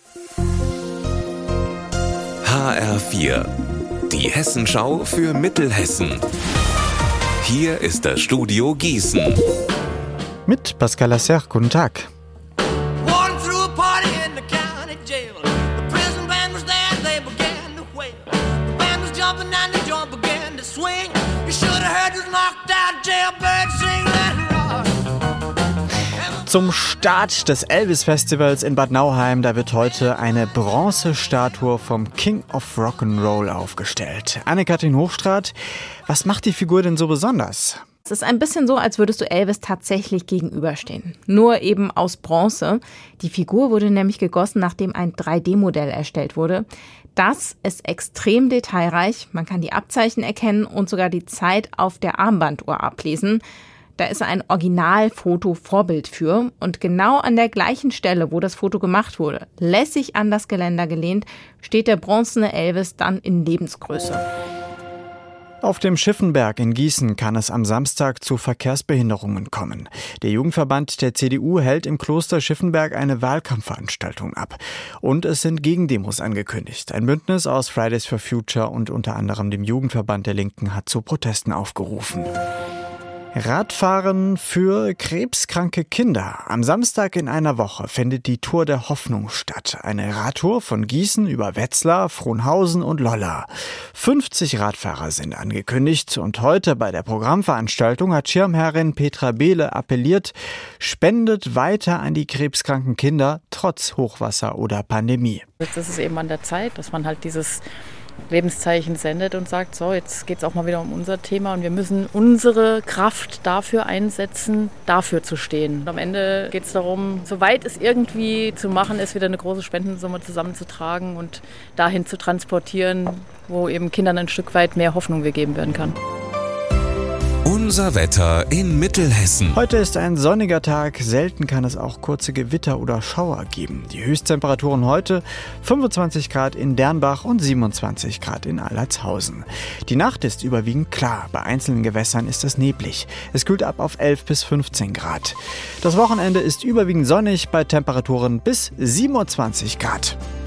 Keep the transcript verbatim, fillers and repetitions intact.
H R vier, die Hessenschau für Mittelhessen. Hier ist das Studio Gießen. Mit Pascal Lasser, guten Tag. Zum Start des Elvis-Festivals in Bad Nauheim, da wird heute eine Bronzestatue vom King of Rock'n'Roll aufgestellt. Anne-Kathrin Hochstraat, was macht die Figur denn so besonders? Es ist ein bisschen so, als würdest du Elvis tatsächlich gegenüberstehen. Nur eben aus Bronze. Die Figur wurde nämlich gegossen, nachdem ein drei D Modell erstellt wurde. Das ist extrem detailreich. Man kann die Abzeichen erkennen und sogar die Zeit auf der Armbanduhr ablesen. Da ist ein Originalfoto Vorbild für. Und genau an der gleichen Stelle, wo das Foto gemacht wurde, lässig an das Geländer gelehnt, steht der bronzene Elvis dann in Lebensgröße. Auf dem Schiffenberg in Gießen kann es am Samstag zu Verkehrsbehinderungen kommen. Der Jugendverband der C D U hält im Kloster Schiffenberg eine Wahlkampfveranstaltung ab. Und es sind Gegendemos angekündigt. Ein Bündnis aus Fridays for Future und unter anderem dem Jugendverband der Linken hat zu Protesten aufgerufen. Radfahren für krebskranke Kinder. Am Samstag in einer Woche findet die Tour der Hoffnung statt. Eine Radtour von Gießen über Wetzlar, Frohnhausen und Lollar. fünfzig Radfahrer sind angekündigt und heute bei der Programmveranstaltung hat Schirmherrin Petra Behle appelliert, spendet weiter an die krebskranken Kinder, trotz Hochwasser oder Pandemie. Jetzt ist es eben an der Zeit, dass man halt dieses Lebenszeichen sendet und sagt, so, jetzt geht es auch mal wieder um unser Thema und wir müssen unsere Kraft dafür einsetzen, dafür zu stehen. Und am Ende geht es darum, soweit es irgendwie zu machen ist, wieder eine große Spendensumme zusammenzutragen und dahin zu transportieren, wo eben Kindern ein Stück weit mehr Hoffnung gegeben werden kann. Unser Wetter in Mittelhessen. Heute ist ein sonniger Tag, selten kann es auch kurze Gewitter oder Schauer geben. Die Höchsttemperaturen heute fünfundzwanzig Grad in Dernbach und siebenundzwanzig Grad in Allertshausen. Die Nacht ist überwiegend klar, bei einzelnen Gewässern ist es neblig. Es kühlt ab auf elf bis fünfzehn Grad. Das Wochenende ist überwiegend sonnig bei Temperaturen bis siebenundzwanzig Grad.